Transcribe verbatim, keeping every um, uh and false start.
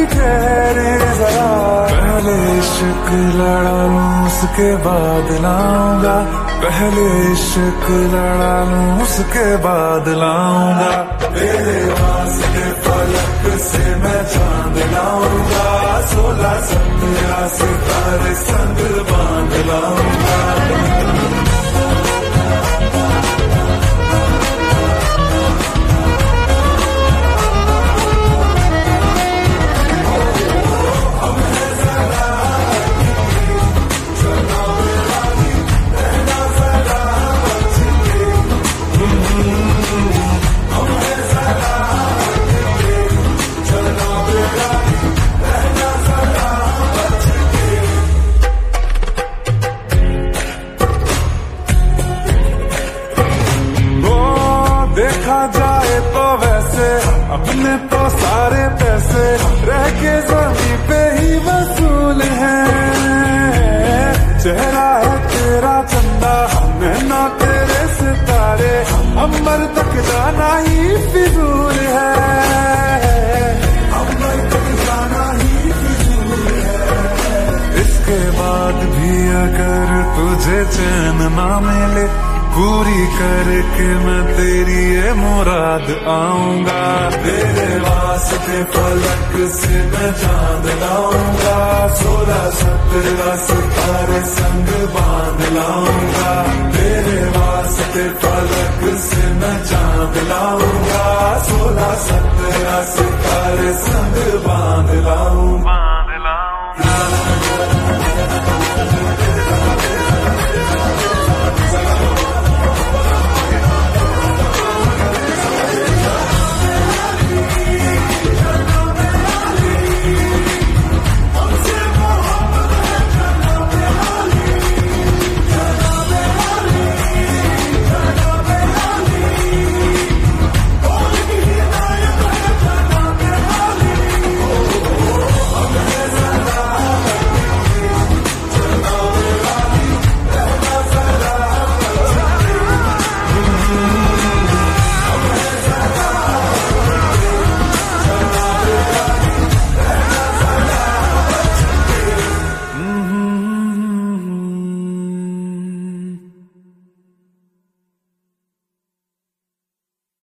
अभी ठहरे जरा, पहले इश्क लड़ा लूं उसके बाद लाऊंगा, पहले इश्क लड़ा लूं उसके बाद लाऊंगा। तेरे वास्ते फलक से मैं चांद लाऊंगा, सोलह सत्रह सितारे संग बांध लाऊंगा। देखा जाए तो वैसे अपने तो सारे पैसे रह के जमीन पे ही वसूल हैं। चेहरा है तेरा चंदा, नैना तेरे सितारे, अंबर तक जाना ही फिजूल है, अंबर तक जाना ही फिजूल है। इसके बाद भी अगर तुझे चैन ना मिले, पूरी करके मैं तेरी ये मुराद आऊंगा। तेरे वास्ते फलक से मैं चांद लाऊंगा, सोलह सत्रह सितारे संग बांध लाऊंगा। तेरे वास्ते फलक से मैं चांद लाऊंगा, सोलह सत्रह सितारे संग बांध लाऊंगा।